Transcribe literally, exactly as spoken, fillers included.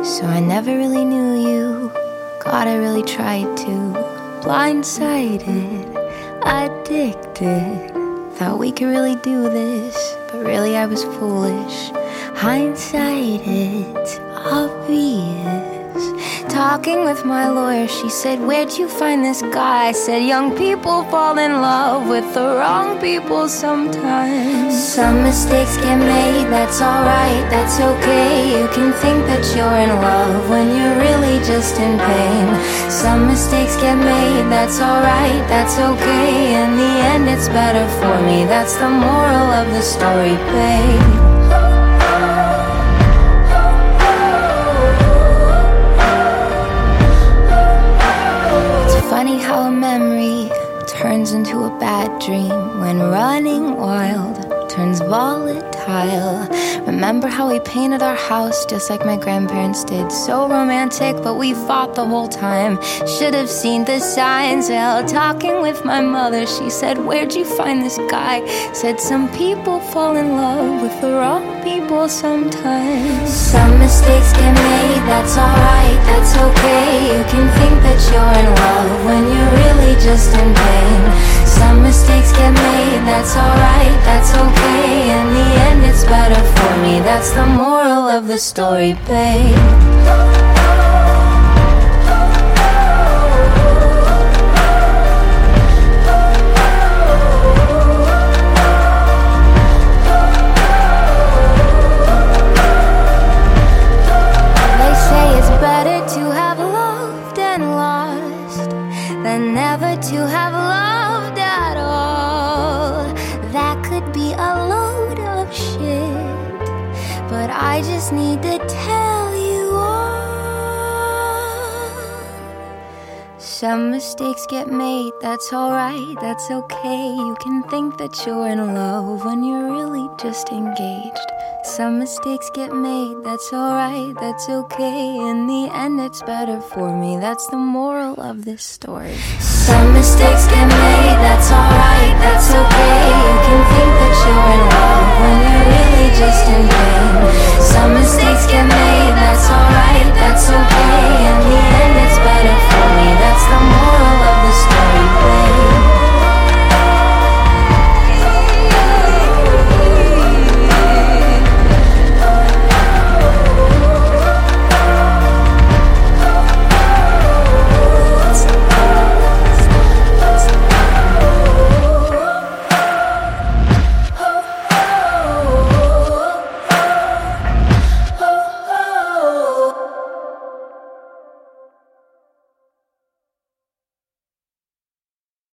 So I never really knew you. God, I really tried to. Blindsided, addicted. Thought we could really do this, but really I was foolish. Hindsight, it's obvious. Talking with my lawyer, she said, where'd you find this guy? I said, young people fall in love with the wrong people sometimes. Some mistakes get made, that's alright, that's okay. You can think that you're in love when you're really just in pain. Some mistakes get made, that's alright, that's okay. In the end it's better for me, that's the moral of the story, babe. Funny how a memory turns into a bad dream when running wild turns volatile. Remember how we painted our house just like my grandparents did? So romantic, but we fought the whole time. Should have seen the signs. Well, talking with my mother, she said, where'd you find this guy? Said, some people fall in love with the wrong people sometimes. Some mistakes get made, that's alright, that's okay. You can think that you're in love when you're really just in pain. Some mistakes get made, that's alright, that's okay. In the end it's better for me, that's the moral of the story, babe. Than never to have loved at all. That could be a load of shit, but I just need to tell you all. Some mistakes get made, that's alright, that's okay. You can think that you're in love when you're really just engaged. Some mistakes get made, that's alright, that's okay. In the end it's better for me, that's the moral of this story. Some mistakes get made, that's alright, that's okay. You can think that you're in love when you're really just in pain. Some mistakes get made,